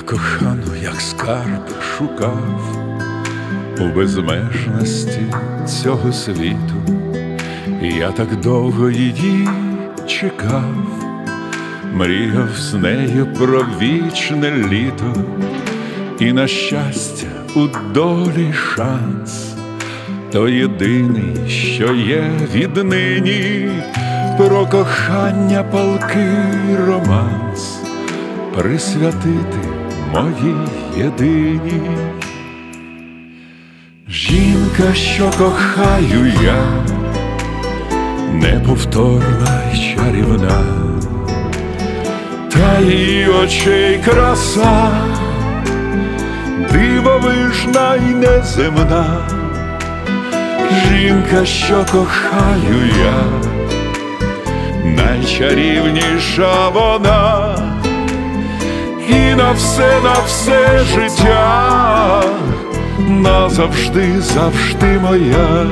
кохану, як скарб, шукав у безмежності цього світу. Я так довго її чекав, мріяв з нею про вічне літо, і на щастя у долі шанс, то єдиний, що є віднині, про кохання палкий романс присвятити моїй єдиній. Жінка, що кохаю я, неповторна й чарівна, та її очей краса дивовижна й неземна. Жінка, що кохаю я, найчарівніша вона, і на все життя назавжди, завжди моя.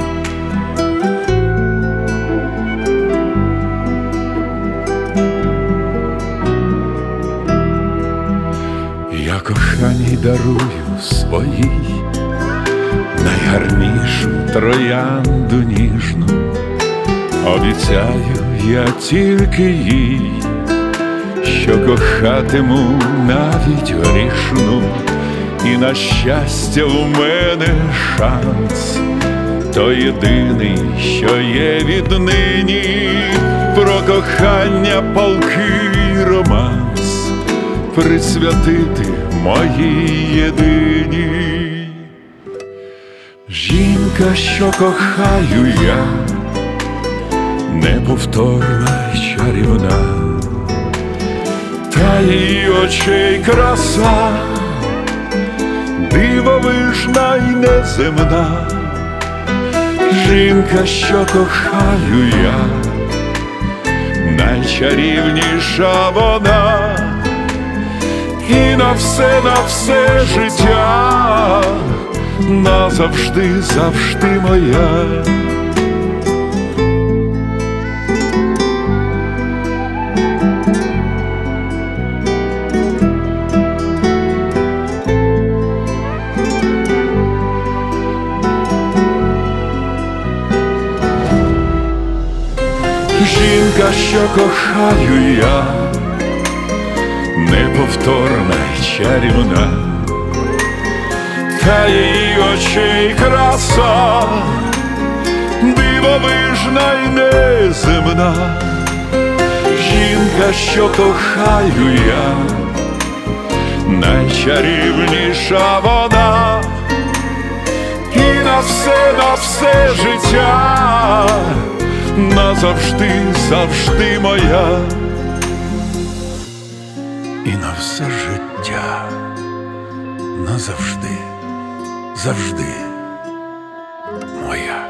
Я коханій дарую своїй найгарнішу троянду ніжну, обіцяю я тільки їй, що кохатиму навіть грішну, і на щастя у мене шанс, то єдиний, що є віднині, про кохання палкий романс присвятити моїй єдиній. Жінка, що кохаю я, неповторна й чарівна, та її очей краса дивовижна й неземна. Жінка, що кохаю я, найчарівніша вона, і на все життя назавжди, завжди моя. Жінка, що кохаю я, неповторна й чарівна, та її очей краса дивовижна й неземна. Жінка, що кохаю я, найчарівніша вона, і на все життя назавжди, завжди моя. І на все життя назавжди, завжди моя.